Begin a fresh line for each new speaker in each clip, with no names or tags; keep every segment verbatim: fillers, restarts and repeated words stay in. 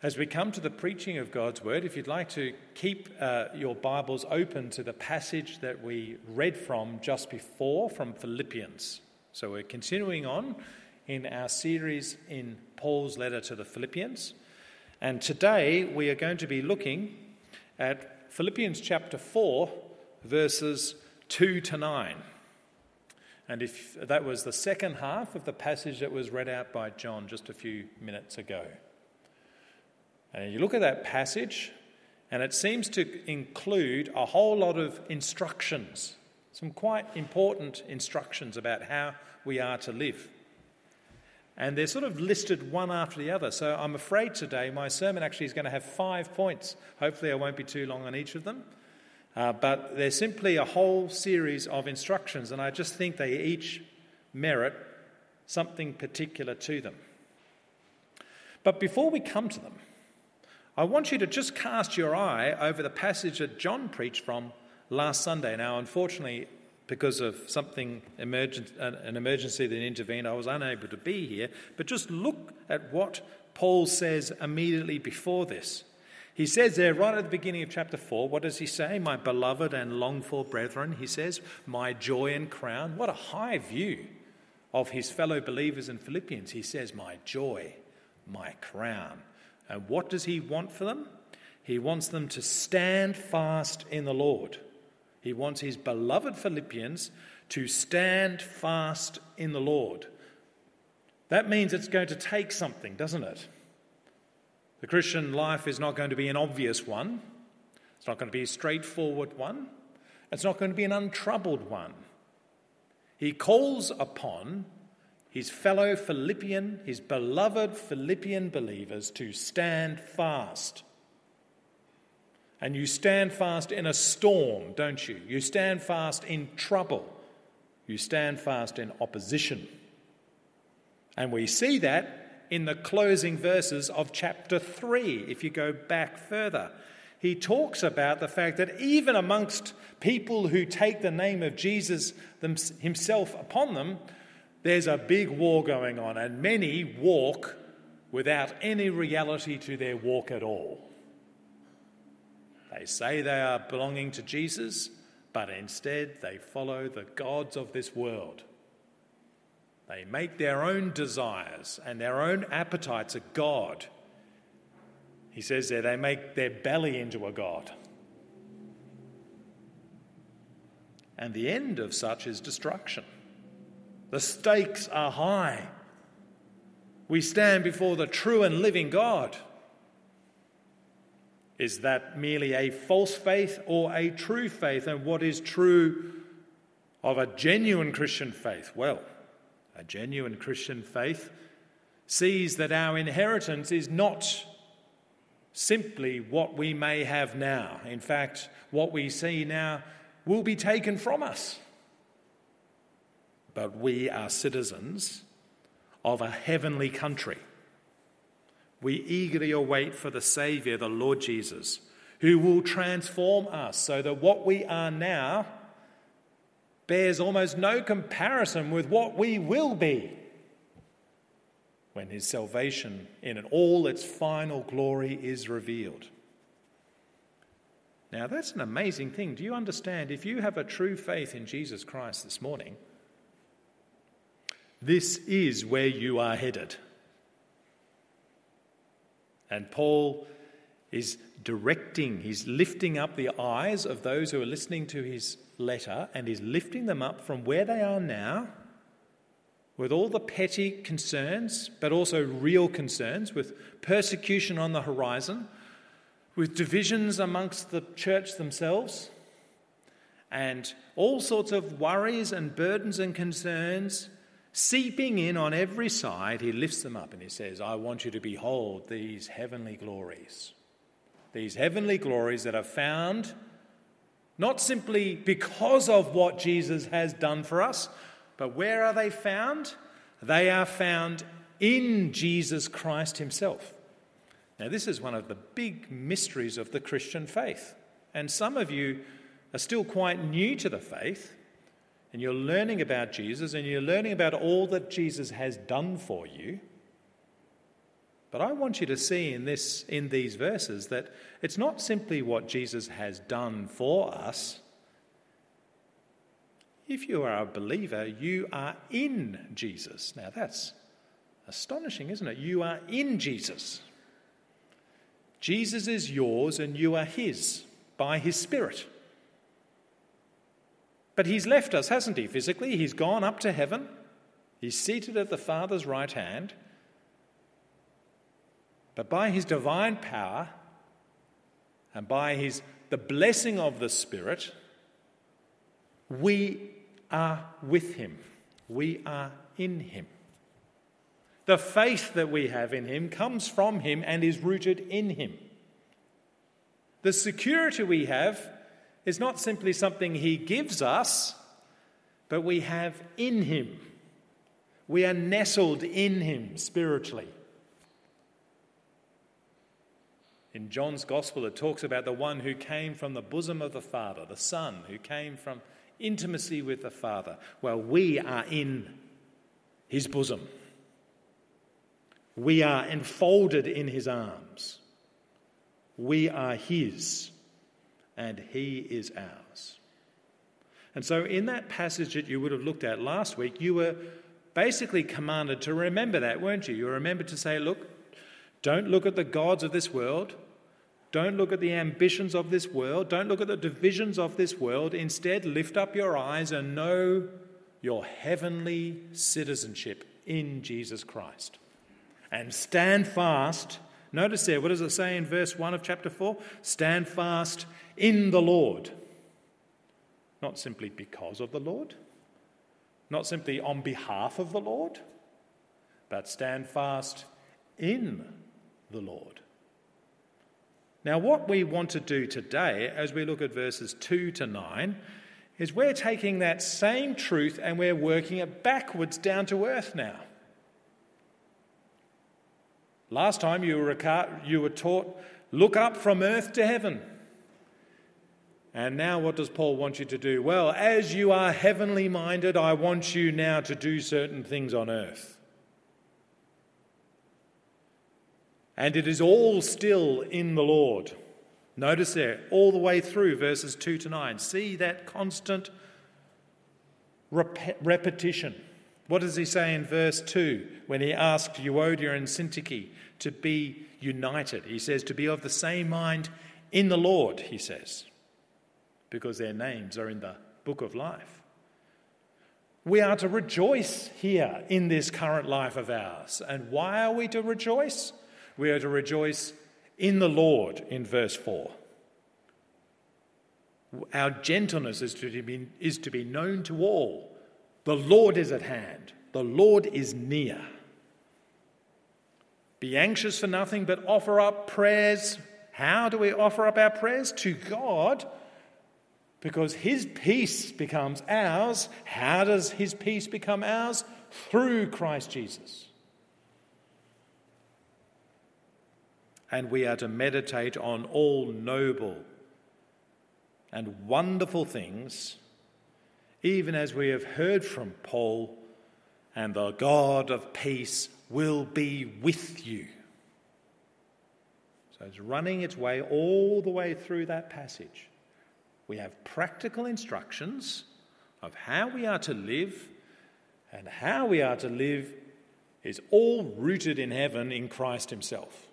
As we come to the preaching of God's word, if you'd like to keep uh, your Bibles open to the passage that we read from just before, from Philippians. So we're continuing on in our series in Paul's letter to the Philippians. And today we are going to be looking at Philippians chapter four, verses two to nine. And if that was the second half of the passage that was read out by John just a few minutes ago. And you look at that passage, and it seems to include a whole lot of instructions, some quite important instructions about how we are to live. And they're sort of listed one after the other. So I'm afraid today my sermon actually is going to have five points. Hopefully I won't be too long on each of them. Uh, but they're simply a whole series of instructions, and I just think they each merit something particular to them. But before we come to them, I want you to just cast your eye over the passage that John preached from last Sunday. Now, unfortunately, because of something emergent, an emergency that intervened, I was unable to be here. But just look at what Paul says immediately before this. He says there, right at the beginning of chapter four, what does he say? My beloved and longed-for brethren, he says, my joy and crown. What a high view of his fellow believers in Philippians. He says, my joy, my crown. And what does he want for them? He wants them to stand fast in the Lord. He wants his beloved Philippians to stand fast in the Lord. That means it's going to take something, doesn't it? The Christian life is not going to be an obvious one. It's not going to be a straightforward one. It's not going to be an untroubled one. He calls upon his fellow Philippian, his beloved Philippian believers to stand fast. And you stand fast in a storm, don't you? You stand fast in trouble. You stand fast in opposition. And we see that in the closing verses of chapter three, if you go back further. He talks about the fact that even amongst people who take the name of Jesus himself upon them, there's a big war going on, and many walk without any reality to their walk at all. They say they are belonging to Jesus, but instead they follow the gods of this world. They make their own desires and their own appetites a god. He says there they make their belly into a god. And the end of such is destruction. The stakes are high. We stand before the true and living God. Is that merely a false faith or a true faith? And what is true of a genuine Christian faith? Well, a genuine Christian faith sees that our inheritance is not simply what we may have now. In fact, what we see now will be taken from us. But we are citizens of a heavenly country. We eagerly await for the Saviour, the Lord Jesus, who will transform us so that what we are now bears almost no comparison with what we will be when his salvation in all its final glory is revealed. Now, that's an amazing thing. Do you understand? If you have a true faith in Jesus Christ this morning, this is where you are headed. And Paul is directing, he's lifting up the eyes of those who are listening to his letter, and he's lifting them up from where they are now, with all the petty concerns, but also real concerns, with persecution on the horizon, with divisions amongst the church themselves, and all sorts of worries and burdens and concerns seeping in on every side. He lifts them up and he says, I want you to behold these heavenly glories. These heavenly glories that are found not simply because of what Jesus has done for us, but where are they found? They are found in Jesus Christ himself. Now, this is one of the big mysteries of the Christian faith. And some of you are still quite new to the faith, and you're learning about Jesus, and you're learning about all that Jesus has done for you. But I want you to see in this, in these verses that it's not simply what Jesus has done for us. If you are a believer, you are in Jesus. Now that's astonishing, isn't it? You are in Jesus. Jesus is yours and you are his by his Spirit. But he's left us, hasn't he, physically? He's gone up to heaven. He's seated at the Father's right hand. But by his divine power and by his the blessing of the Spirit, we are with him. We are in him. The faith that we have in him comes from him and is rooted in him. The security we have is not simply something he gives us, but we have in him. We are nestled in him spiritually. In John's Gospel, it talks about the one who came from the bosom of the Father, the Son, who came from intimacy with the Father. Well, we are in his bosom. We are enfolded in his arms. We are his, and he is ours. And so in that passage that you would have looked at last week, you were basically commanded to remember that, weren't you? You were remembered to say, look, don't look at the gods of this world. Don't look at the ambitions of this world. Don't look at the divisions of this world. Instead, lift up your eyes and know your heavenly citizenship in Jesus Christ. And stand fast. Notice there, what does it say in verse one of chapter four? Stand fast in the Lord. Not simply because of the Lord. Not simply on behalf of the Lord. But stand fast in the Lord. Now, what we want to do today, as we look at verses two to nine, is we're taking that same truth and we're working it backwards down to earth now. Last time you were, you were taught, look up from earth to heaven. And now what does Paul want you to do? Well, as you are heavenly minded, I want you now to do certain things on earth. And it is all still in the Lord. Notice there, all the way through verses two to nine. See that constant rep- repetition. What does he say in verse two when he asked Euodia and Syntyche to be united? He says to be of the same mind in the Lord, he says, because their names are in the book of life. We are to rejoice here in this current life of ours. And why are we to rejoice? We are to rejoice in the Lord in verse four. Our gentleness is to be, is to be known to all. The Lord is at hand. The Lord is near. Be anxious for nothing, but offer up prayers. How do we offer up our prayers? To God, because his peace becomes ours. How does his peace become ours? Through Christ Jesus. And we are to meditate on all noble and wonderful things, even as we have heard from Paul, and the God of peace will be with you. So it's running its way all the way through that passage. We have practical instructions of how we are to live, and how we are to live is all rooted in heaven in Christ himself.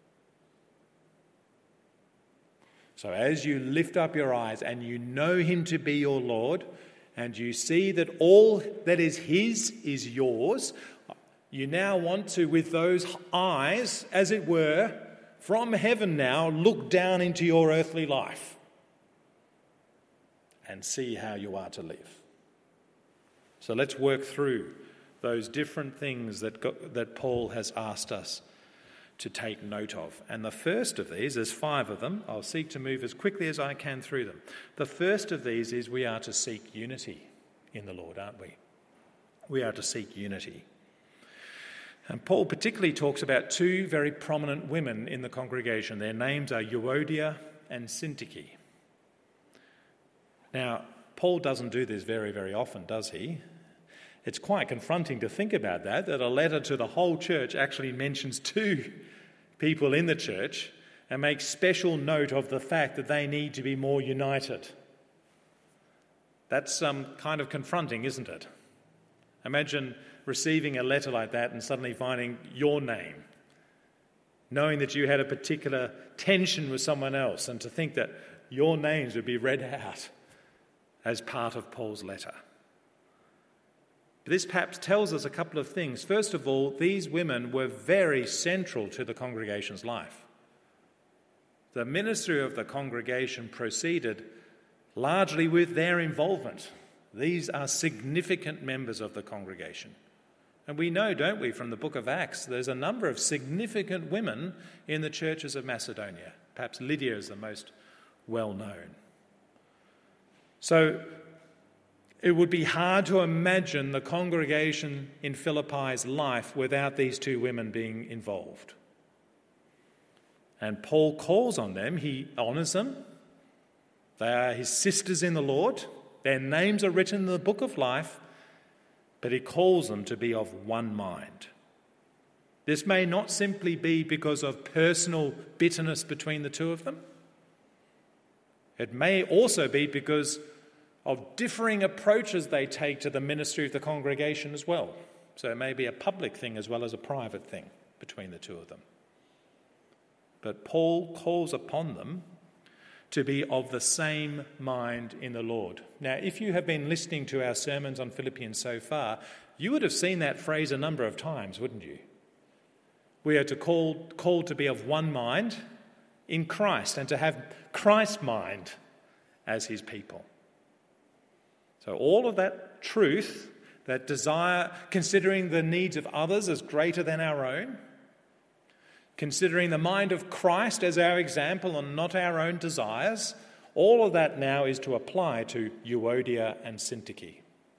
So as you lift up your eyes and you know him to be your Lord, and you see that all that is his is yours, you now want to, with those eyes, as it were, from heaven now, look down into your earthly life and see how you are to live. So let's work through those different things that, that Paul has asked us to take note of. And the first of these, there's five of them. I'll seek to move as quickly as I can through them. The first of these is we are to seek unity in the Lord, aren't we? We are to seek unity. And Paul particularly talks about two very prominent women in the congregation. Their names are Euodia and Syntyche. Now, Paul doesn't do this very, very often, does he? It's quite confronting to think about that, that a letter to the whole church actually mentions two people in the church and makes special note of the fact that they need to be more united. That's um, kind of confronting, isn't it? Imagine receiving a letter like that and suddenly finding your name, knowing that you had a particular tension with someone else, and to think that your names would be read out as part of Paul's letter. But this perhaps tells us a couple of things. First of all, these women were very central to the congregation's life. The ministry of the congregation proceeded largely with their involvement. These are significant members of the congregation. And we know, don't we, from the book of Acts, there's a number of significant women in the churches of Macedonia. Perhaps Lydia is the most well known. So it would be hard to imagine the congregation in Philippi's life without these two women being involved. And Paul calls on them, he honours them. They are his sisters in the Lord. Their names are written in the book of life, but he calls them to be of one mind. This may not simply be because of personal bitterness between the two of them. It may also be because of differing approaches they take to the ministry of the congregation as well. So it may be a public thing as well as a private thing between the two of them. But Paul calls upon them to be of the same mind in the Lord. Now, if you have been listening to our sermons on Philippians so far, you would have seen that phrase a number of times, wouldn't you? We are to call, called to be of one mind in Christ and to have Christ's mind as his people. So all of that truth, that desire, considering the needs of others as greater than our own, considering the mind of Christ as our example and not our own desires, all of that now is to apply to Euodia and Syntyche.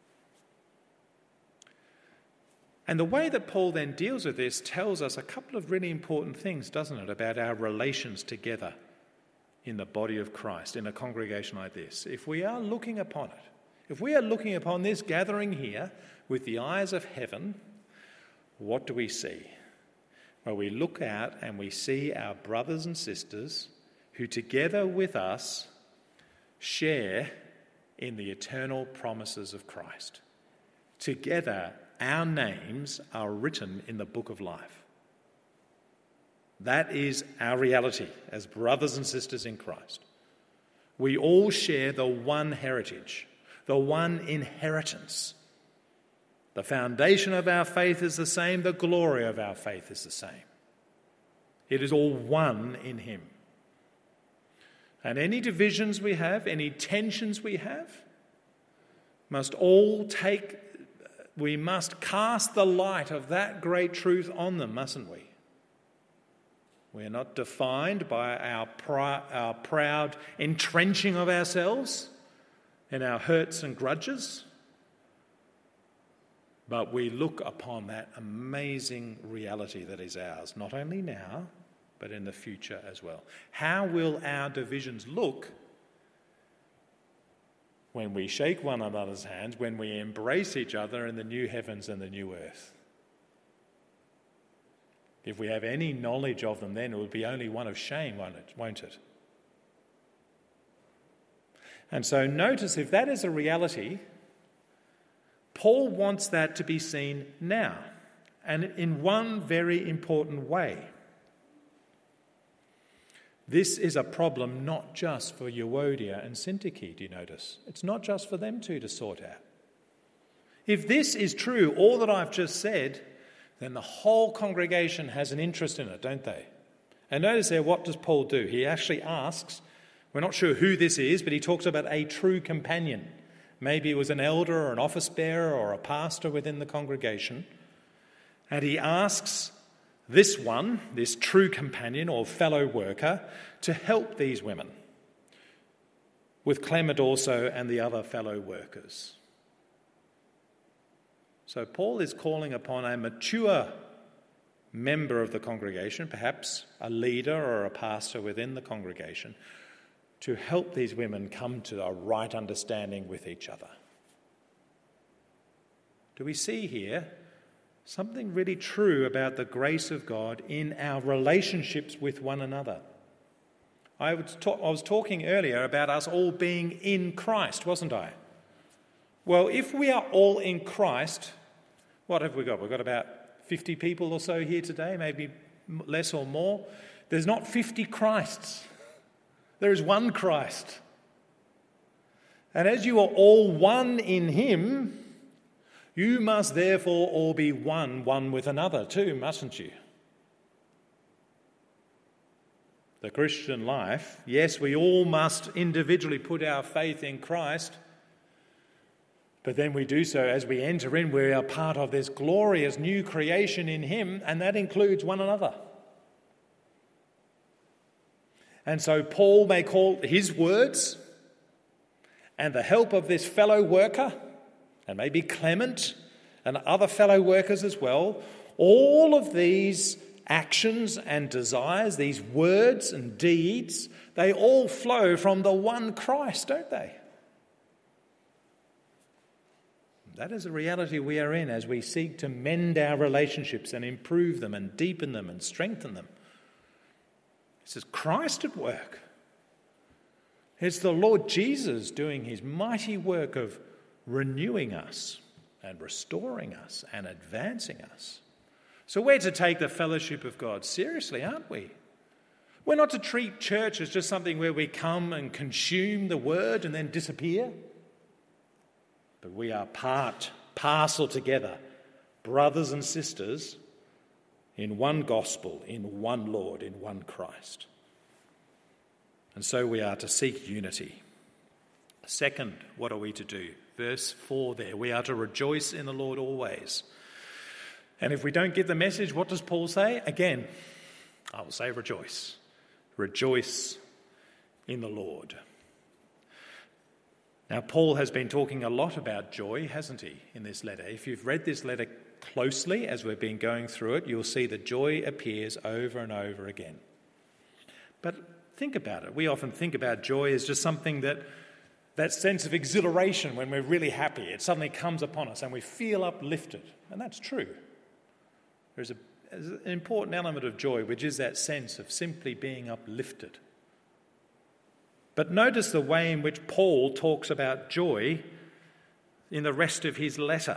And the way that Paul then deals with this tells us a couple of really important things, doesn't it, about our relations together in the body of Christ, in a congregation like this. If we are looking upon it, if we are looking upon this gathering here with the eyes of heaven, what do we see? Well, we look out and we see our brothers and sisters who together with us share in the eternal promises of Christ. Together, our names are written in the book of life. That is our reality as brothers and sisters in Christ. We all share the one heritage, the one inheritance. The foundation of our faith is the same. The glory of our faith is the same. It is all one in him. And any divisions we have, any tensions we have, must all take, we must cast the light of that great truth on them, mustn't we? We are not defined by our, pr- our proud entrenching of ourselves in our hurts and grudges. But we look upon that amazing reality that is ours, not only now, but in the future as well. How will our divisions look when we shake one another's hands, when we embrace each other in the new heavens and the new earth? If we have any knowledge of them, then it will be only one of shame, won't it? Won't it? And so notice, if that is a reality, Paul wants that to be seen now, and in one very important way. This is a problem not just for Euodia and Syntyche, do you notice? It's not just for them two to sort out. If this is true, all that I've just said, then the whole congregation has an interest in it, don't they? And notice there, what does Paul do? He actually asks, we're not sure who this is, but he talks about a true companion. Maybe it was an elder or an office bearer or a pastor within the congregation. And he asks this one, this true companion or fellow worker, to help these women with Clement also and the other fellow workers. So Paul is calling upon a mature member of the congregation, perhaps a leader or a pastor within the congregation, to help these women come to a right understanding with each other. do we see here something really true about the grace of God in our relationships with one another. I was, ta- I was talking earlier about us all being in Christ, wasn't I? Well, if we are all in Christ, what have we got? We've got about fifty people or so here today, maybe less or more. There's not fifty Christs. There is one Christ. And as you are all one in him, you must therefore all be one, one with another too, mustn't you? The Christian life, yes, we all must individually put our faith in Christ, but then we do so as we enter in, we are part of this glorious new creation in him, and that includes one another. And so Paul may call his words and the help of this fellow worker, and maybe Clement and other fellow workers as well, all of these actions and desires, these words and deeds, they all flow from the one Christ, don't they? That is a reality we are in as we seek to mend our relationships and improve them and deepen them and strengthen them. This is Christ at work. It's the Lord Jesus doing his mighty work of renewing us and restoring us and advancing us. So we're to take the fellowship of God seriously, aren't we? We're not to treat church as just something where we come and consume the word and then disappear. But we are part, parcel together, brothers and sisters, in one gospel, in one Lord, in one Christ. And so we are to seek unity. Second, what are we to do? Verse four there, we are to rejoice in the Lord always. And if we don't get the message, what does Paul say? Again, I will say rejoice. Rejoice in the Lord. Now, Paul has been talking a lot about joy, hasn't he, in this letter? If you've read this letter closely as we've been going through it, you'll see that joy appears over and over again. But think about it. We often think about joy as just something that, that sense of exhilaration when we're really happy. It suddenly comes upon us and we feel uplifted. And that's true. There's, a, there's an important element of joy, which is that sense of simply being uplifted. But notice the way in which Paul talks about joy in the rest of his letter.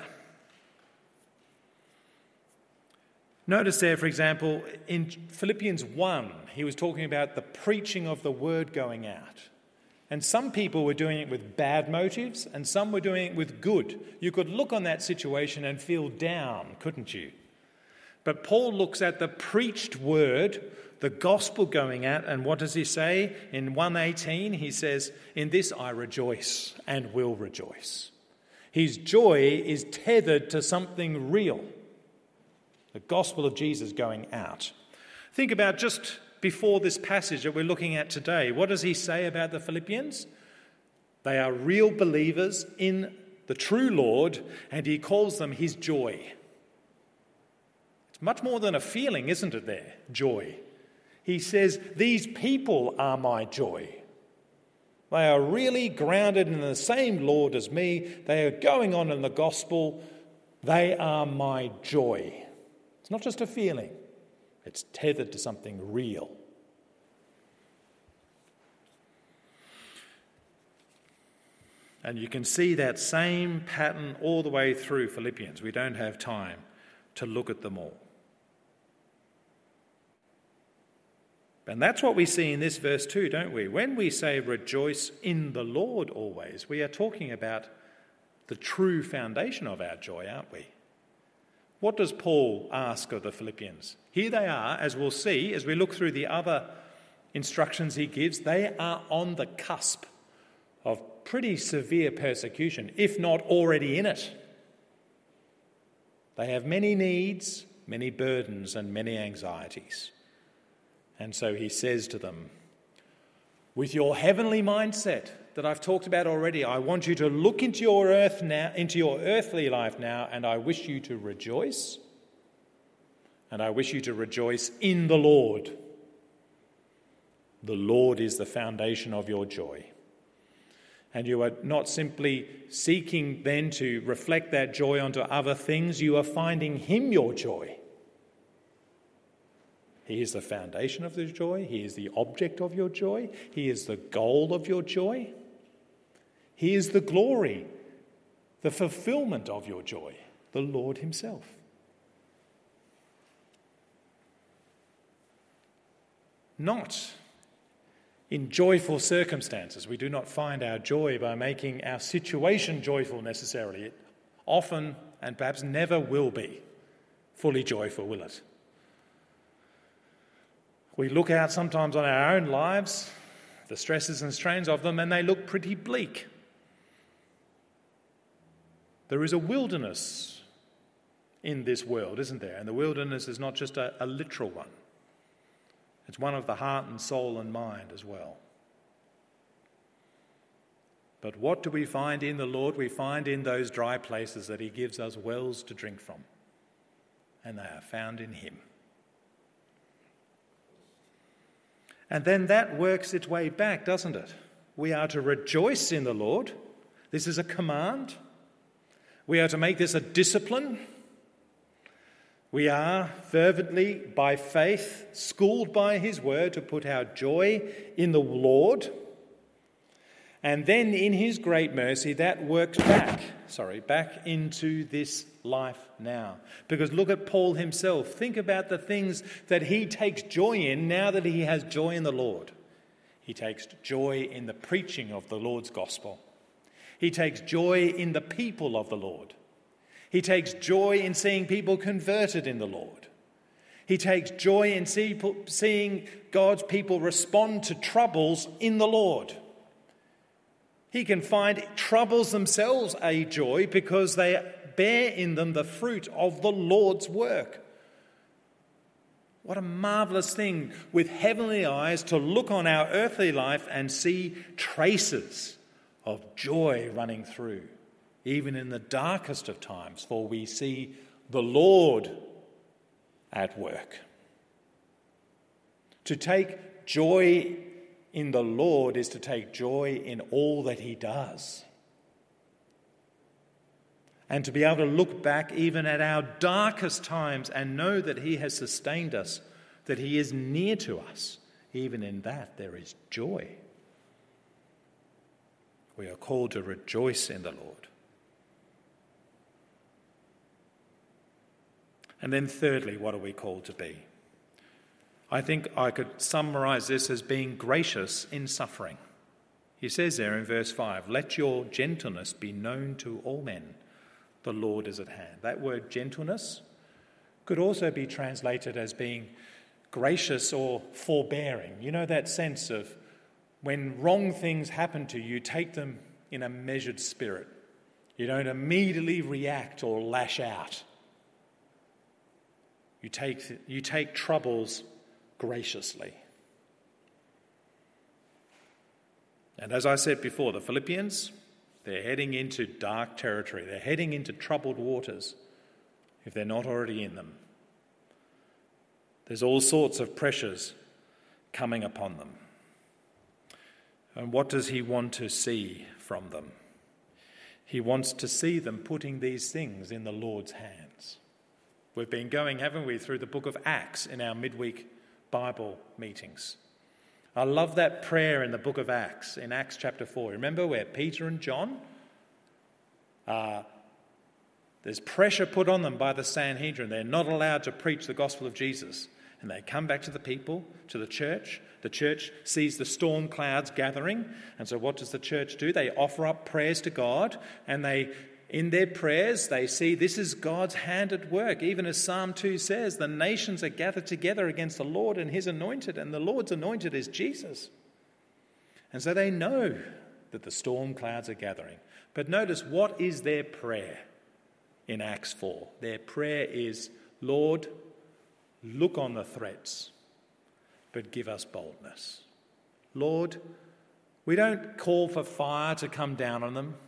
Notice there, for example, in Philippians one, he was talking about the preaching of the word going out. And some people were doing it with bad motives, and some were doing it with good. You could look on that situation and feel down, couldn't you? But Paul looks at the preached word, the gospel going out, and what does he say? In one eighteen, he says, "In this I rejoice and will rejoice." His joy is tethered to something real. The gospel of Jesus going out. Think about just before this passage that we're looking at today. What does he say about the Philippians? They are real believers in the true Lord, and he calls them his joy. It's much more than a feeling, isn't it there? Joy. He says, these people are my joy. They are really grounded in the same Lord as me. They are going on in the gospel. They are my joy. It's not just a feeling. It's tethered to something real. And you can see that same pattern all the way through Philippians. We don't have time to look at them all. And that's what we see in this verse too, don't we? When we say rejoice in the Lord always, we are talking about the true foundation of our joy, aren't we? What does Paul ask of the Philippians? Here they are, as we'll see, as we look through the other instructions he gives, they are on the cusp of pretty severe persecution, if not already in it. They have many needs, many burdens, and many anxieties. And so he says to them, with your heavenly mindset that I've talked about already, I want you to look into your earth now, into your earthly life now, and I wish you to rejoice. And I wish you to rejoice in the Lord. The Lord is the foundation of your joy. And you are not simply seeking then to reflect that joy onto other things, you are finding him your joy. He is the foundation of the joy. He is the object of your joy. He is the goal of your joy. He is the glory, the fulfillment of your joy, the Lord himself. Not in joyful circumstances. We do not find our joy by making our situation joyful necessarily. It often, and perhaps never, will be fully joyful, will it? We look out sometimes on our own lives, the stresses and strains of them, and they look pretty bleak. There is a wilderness in this world, isn't there? And the wilderness is not just a, a literal one. It's one of the heart and soul and mind as well. But what do we find in the Lord? We find in those dry places that he gives us wells to drink from. And they are found in him. And then that works its way back, doesn't it? We are to rejoice in the Lord. This is a command. We are to make this a discipline. We are fervently, by faith, schooled by his word to put our joy in the Lord. And then in his great mercy, that works back, sorry, back into this life now. Because look at Paul himself. Think about the things that he takes joy in now that he has joy in the Lord. He takes joy in the preaching of the Lord's gospel. He takes joy in the people of the Lord. He takes joy in seeing people converted in the Lord. He takes joy in see, seeing God's people respond to troubles in the Lord. He can find troubles themselves a joy because they bear in them the fruit of the Lord's work. What a marvellous thing with heavenly eyes to look on our earthly life and see traces of joy running through, even in the darkest of times, for we see the Lord at work. To take joy in the Lord is to take joy in all that he does. And to be able to look back even at our darkest times and know that he has sustained us, that he is near to us. Even in that there is joy. We are called to rejoice in the Lord. And then thirdly, what are we called to be? I think I could summarize this as being gracious in suffering. He says there in verse five, "Let your gentleness be known to all men. The Lord is at hand." That word gentleness could also be translated as being gracious or forbearing. You know, that sense of when wrong things happen to you, take them in a measured spirit. You don't immediately react or lash out. You take, you take troubles graciously. And as I said before, the Philippians, they're heading into dark territory. They're heading into troubled waters if they're not already in them. There's all sorts of pressures coming upon them. And what does he want to see from them? He wants to see them putting these things in the Lord's hands. We've been going, haven't we, through the book of Acts in our midweek Bible meetings. I love that prayer in the book of Acts, in Acts chapter four. Remember where Peter and John, uh, there's pressure put on them by the Sanhedrin. They're not allowed to preach the gospel of Jesus. And they come back to the people, to the church. The church sees the storm clouds gathering. And so what does the church do? They offer up prayers to God. And they, in their prayers, they see this is God's hand at work. Even as Psalm two says, the nations are gathered together against the Lord and his anointed. And the Lord's anointed is Jesus. And so they know that the storm clouds are gathering. But notice, what is their prayer in Acts four? Their prayer is, Lord, look on the threats, but give us boldness. Lord, we don't call for fire to come down on them.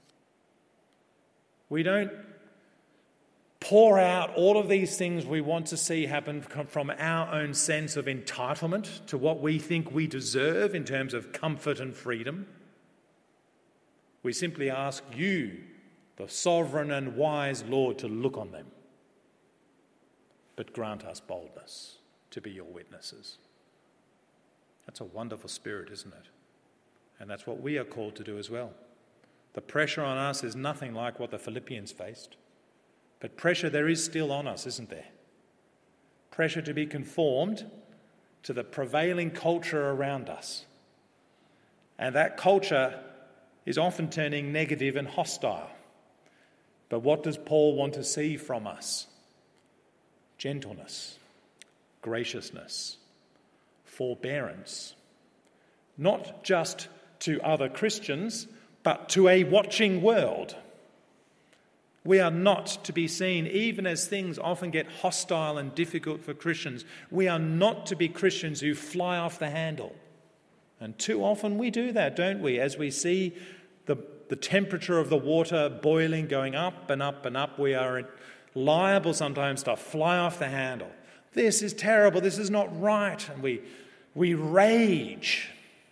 We don't pour out all of these things we want to see happen from our own sense of entitlement to what we think we deserve in terms of comfort and freedom. We simply ask you, the sovereign and wise Lord, to look on them. But grant us boldness to be your witnesses. That's a wonderful spirit, isn't it? And that's what we are called to do as well. The pressure on us is nothing like what the Philippians faced. But pressure there is still on us, isn't there? Pressure to be conformed to the prevailing culture around us. And that culture is often turning negative and hostile. But what does Paul want to see from us? Gentleness, graciousness, forbearance. Not just to other Christians, but to a watching world. We are not to be seen, even as things often get hostile and difficult for Christians, we are not to be Christians who fly off the handle. And too often we do that, don't we? As we see the, the temperature of the water boiling, going up and up and up, we are liable sometimes to fly off the handle. This is terrible, this is not right. And we, we rage.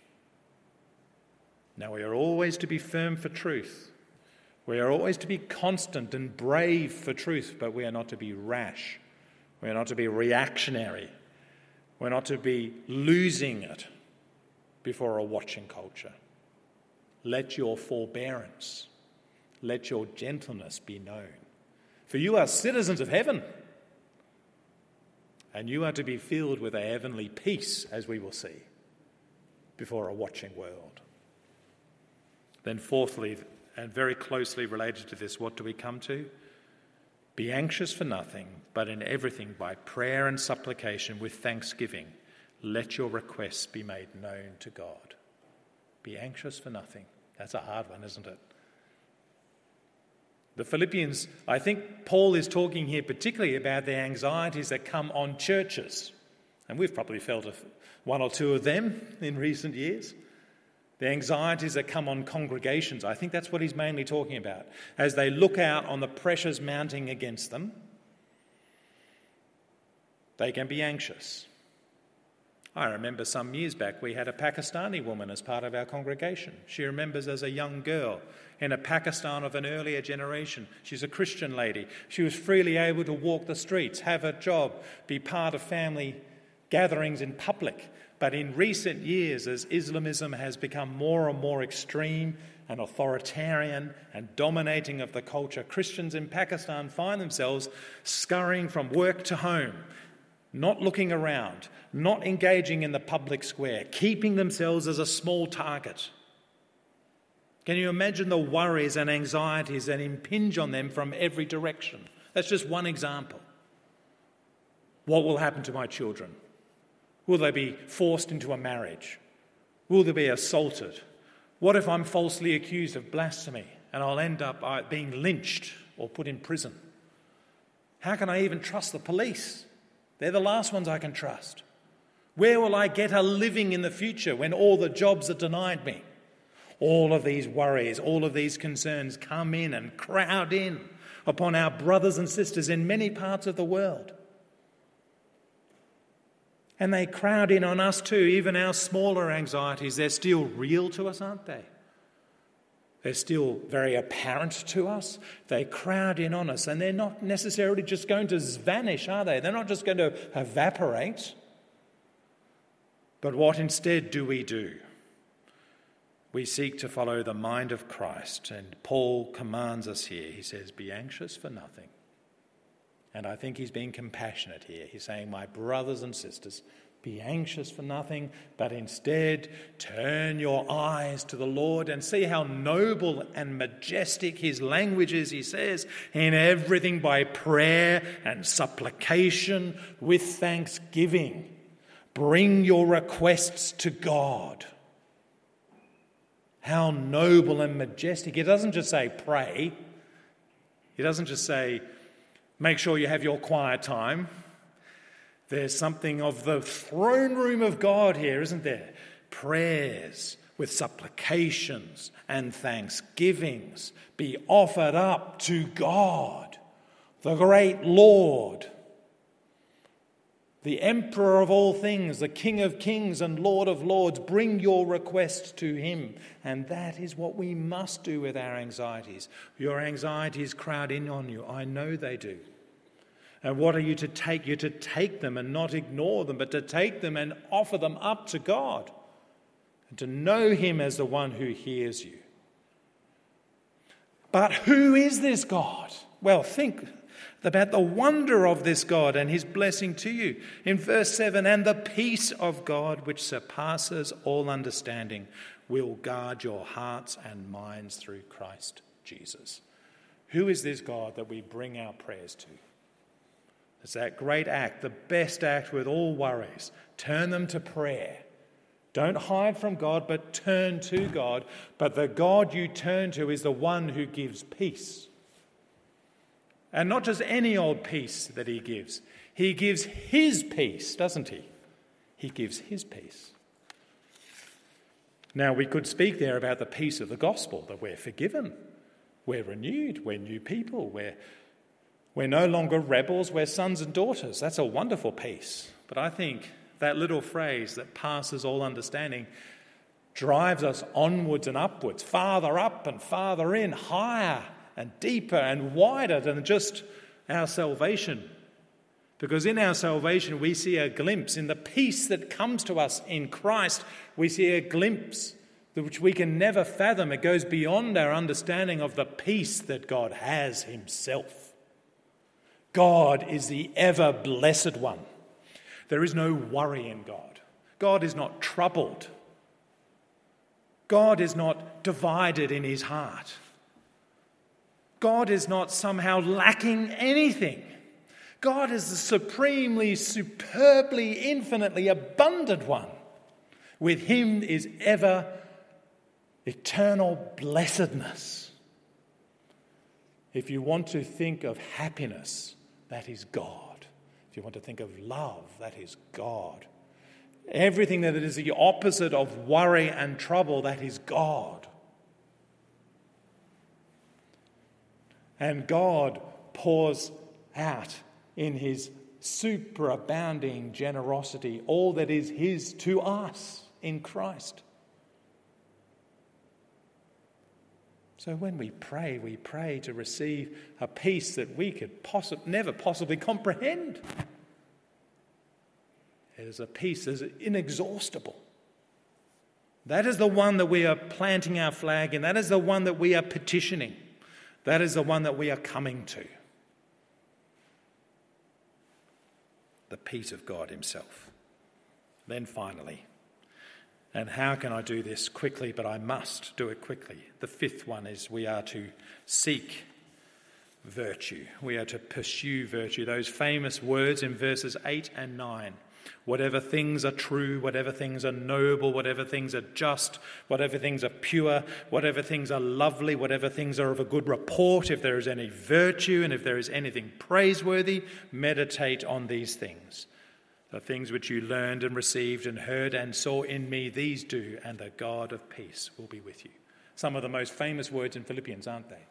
Now, we are always to be firm for truth. We are always to be constant and brave for truth, but we are not to be rash. We are not to be reactionary. We're not to be losing it before a watching culture. Let your forbearance, let your gentleness be known. For you are citizens of heaven, and you are to be filled with a heavenly peace, as we will see, before a watching world. Then fourthly, and very closely related to this, what do we come to? Be anxious for nothing, but in everything by prayer and supplication with thanksgiving, let your requests be made known to God. Be anxious for nothing. That's a hard one, isn't it? The Philippians, I think Paul is talking here particularly about the anxieties that come on churches. And we've probably felt one or two of them in recent years. The anxieties that come on congregations, I think that's what he's mainly talking about. As they look out on the pressures mounting against them, they can be anxious. I remember some years back we had a Pakistani woman as part of our congregation. She remembers as a young girl in a Pakistan of an earlier generation. She's a Christian lady. She was freely able to walk the streets, have a job, be part of family gatherings in public. But in recent years, as Islamism has become more and more extreme and authoritarian and dominating of the culture, Christians in Pakistan find themselves scurrying from work to home, not looking around, not engaging in the public square, keeping themselves as a small target. Can you imagine the worries and anxieties that impinge on them from every direction? That's just one example. What will happen to my children? Will they be forced into a marriage? Will they be assaulted? What if I'm falsely accused of blasphemy and I'll end up being lynched or put in prison? How can I even trust the police? They're the last ones I can trust. Where will I get a living in the future when all the jobs are denied me? All of these worries, all of these concerns come in and crowd in upon our brothers and sisters in many parts of the world. And they crowd in on us too, even our smaller anxieties. They're still real to us, aren't they? They're still very apparent to us. They crowd in on us, and they're not necessarily just going to vanish, are they? They're not just going to evaporate. But what instead do we do? We seek to follow the mind of Christ, and Paul commands us here. He says, be anxious for nothing. And I think he's being compassionate here. He's saying, my brothers and sisters, be anxious for nothing, but instead turn your eyes to the Lord and see how noble and majestic his language is. He says, in everything by prayer and supplication with thanksgiving, bring your requests to God. How noble and majestic. It doesn't just say pray. It doesn't just say make sure you have your quiet time. There's something of the throne room of God here, isn't there? Prayers with supplications and thanksgivings be offered up to God, the great Lord, the Emperor of all things, the King of kings and Lord of lords. Bring your request to him. And that is what we must do with our anxieties. Your anxieties crowd in on you. I know they do. And what are you to take? You're to take them and not ignore them, but to take them and offer them up to God. And to know him as the one who hears you. But who is this God? Well, think about the wonder of this God and his blessing to you. In verse seven, and the peace of God which surpasses all understanding will guard your hearts and minds through Christ Jesus. Who is this God that we bring our prayers to? It's that great act, the best act with all worries. Turn them to prayer. Don't hide from God, but turn to God. But the God you turn to is the one who gives peace. And not just any old peace that he gives. He gives his peace, doesn't he? He gives his peace. Now, we could speak there about the peace of the gospel, that we're forgiven, we're renewed, we're new people, we're, we're no longer rebels, we're sons and daughters. That's a wonderful peace. But I think that little phrase that passes all understanding drives us onwards and upwards, farther up and farther in, higher and deeper and wider than just our salvation. Because in our salvation we see a glimpse, in the peace that comes to us in Christ, we see a glimpse which we can never fathom. It goes beyond our understanding of the peace that God has himself. God is the ever blessed one. There is no worry in God. God is not troubled. God is not divided in his heart. God is not somehow lacking anything. God is the supremely, superbly, infinitely abundant one. With him is ever eternal blessedness. If you want to think of happiness, that is God. If you want to think of love, that is God. Everything that is the opposite of worry and trouble, that is God. And God pours out in his superabounding generosity all that is his to us in Christ. So when we pray, we pray to receive a peace that we could possi- never possibly comprehend. It is a peace that is inexhaustible. That is the one that we are planting our flag in. That is the one that we are petitioning. That is the one that we are coming to. The peace of God himself. Then finally, and how can I do this quickly, but I must do it quickly. The fifth one is we are to seek virtue. We are to pursue virtue. Those famous words in verses eight and nine. Whatever things are true, whatever things are noble, whatever things are just, whatever things are pure, whatever things are lovely, whatever things are of a good report, if there is any virtue and if there is anything praiseworthy, meditate on these things. The things which you learned and received and heard and saw in me, these do, and the God of peace will be with you. Some of the most famous words in Philippians, aren't they?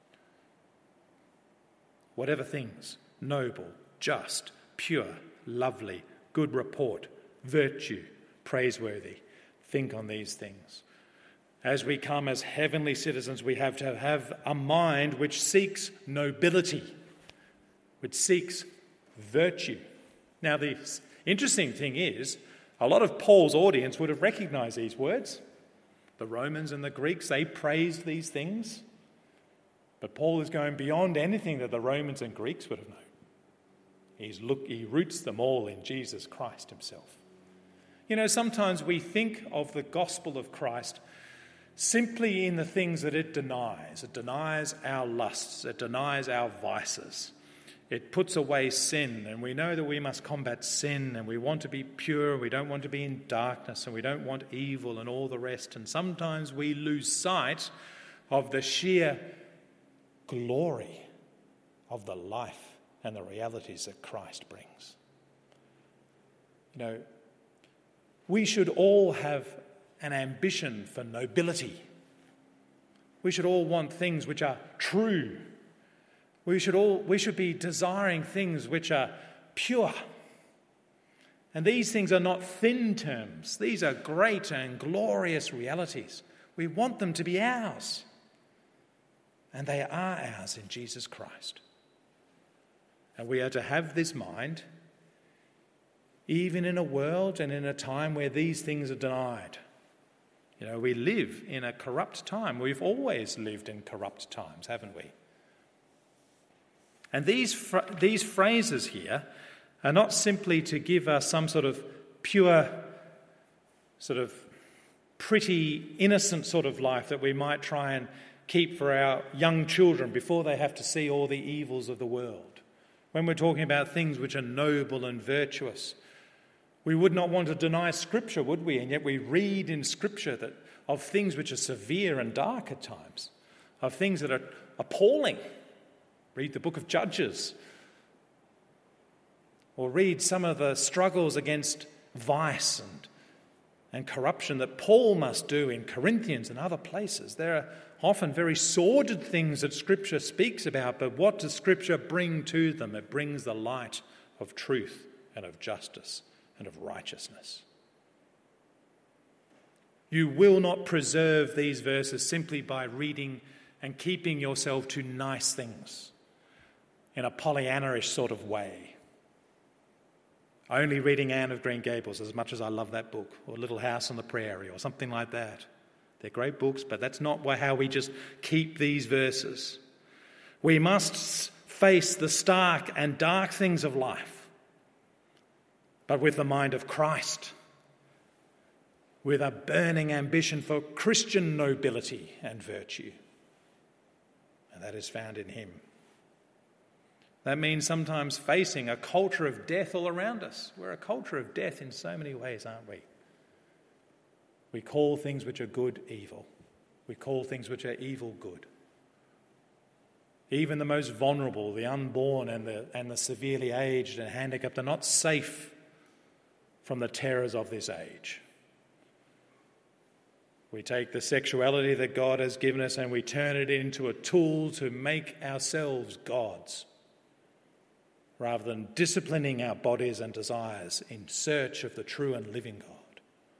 Whatever things, noble, just, pure, lovely, good report, virtue, praiseworthy. Think on these things. As we come as heavenly citizens, we have to have a mind which seeks nobility, which seeks virtue. Now, the interesting thing is, a lot of Paul's audience would have recognized these words. The Romans and the Greeks, they praised these things. But Paul is going beyond anything that the Romans and Greeks would have known. He's look, he roots them all in Jesus Christ himself. You know, sometimes we think of the gospel of Christ simply in the things that it denies. It denies our lusts. It denies our vices. It puts away sin, and we know that we must combat sin, and we want to be pure, we don't want to be in darkness, and we don't want evil and all the rest. And sometimes we lose sight of the sheer glory of the life and the realities that Christ brings. You know, we should all have an ambition for nobility. We should all want things which are true. We should all we should be desiring things which are pure. And these things are not thin terms. These are great and glorious realities. We want them to be ours. And they are ours in Jesus Christ. And we are to have this mind even in a world and in a time where these things are denied. You know, we live in a corrupt time. We've always lived in corrupt times, haven't we? And these fr- these phrases here are not simply to give us some sort of pure, sort of pretty, innocent sort of life that we might try and keep for our young children before they have to see all the evils of the world. When we're talking about things which are noble and virtuous, we would not want to deny Scripture, would we? And yet we read in Scripture that of things which are severe and dark at times, of things that are appalling. Read the book of Judges. Or read some of the struggles against vice and, and corruption that Paul must do in Corinthians and other places. There are often very sordid things that Scripture speaks about, but what does Scripture bring to them? It brings the light of truth and of justice and of righteousness. You will not preserve these verses simply by reading and keeping yourself to nice things in a Pollyanna-ish sort of way. Only reading Anne of Green Gables, as much as I love that book, or Little House on the Prairie, or something like that. They're great books, but that's not how we just keep these verses. We must face the stark and dark things of life, but with the mind of Christ, with a burning ambition for Christian nobility and virtue. And that is found in him. That means sometimes facing a culture of death all around us. We're a culture of death in so many ways, aren't we? We call things which are good evil. We call things which are evil good. Even the most vulnerable, the unborn and the, and the severely aged and handicapped are not safe from the terrors of this age. We take the sexuality that God has given us and we turn it into a tool to make ourselves gods, rather than disciplining our bodies and desires in search of the true and living God.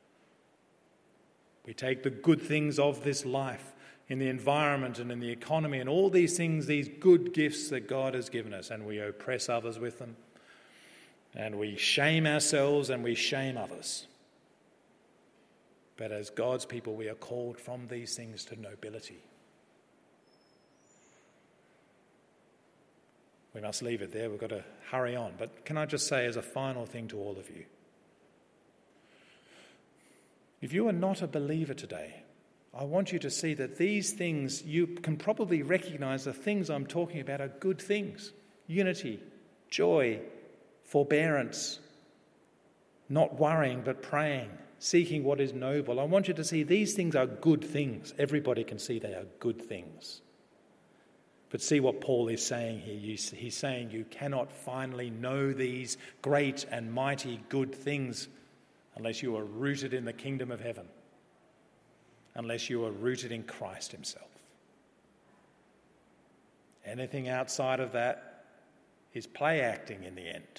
We take the good things of this life in the environment and in the economy and all these things, these good gifts that God has given us, and we oppress others with them. And we shame ourselves and we shame others. But as God's people, we are called from these things to nobility. We must leave it there. We've got to hurry on. But can I just say as a final thing to all of you, if you are not a believer today, I want you to see that these things, you can probably recognize the things I'm talking about are good things. Unity, joy, forbearance, not worrying but praying, seeking what is noble. I want you to see these things are good things. Everybody can see they are good things. But see what Paul is saying here. He's saying you cannot finally know these great and mighty good things unless you are rooted in the kingdom of heaven, unless you are rooted in Christ himself. Anything outside of that is play acting in the end.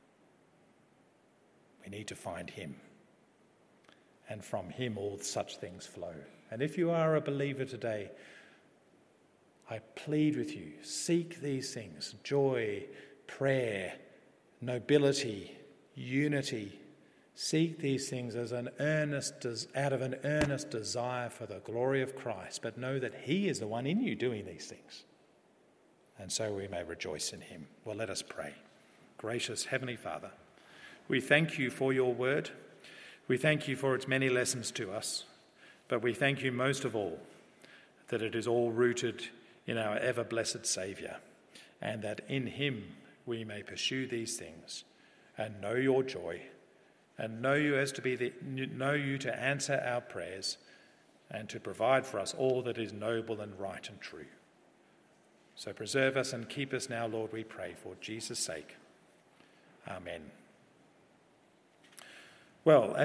We need to find him, and from him all such things flow. And if you are a believer today, I plead with you, seek these things: joy, prayer, nobility, unity. Seek these things as an earnest, out of an earnest desire for the glory of Christ, but know that he is the one in you doing these things. And so we may rejoice in him. Well, let us pray. Gracious Heavenly Father, we thank you for your word. We thank you for its many lessons to us, but we thank you most of all that it is all rooted in our ever-blessed Saviour, and that in him we may pursue these things and know your joy, and know you as to be the, know you to answer our prayers and to provide for us all that is noble and right and true. So preserve us and keep us now, Lord, we pray, for Jesus' sake. Amen. Well,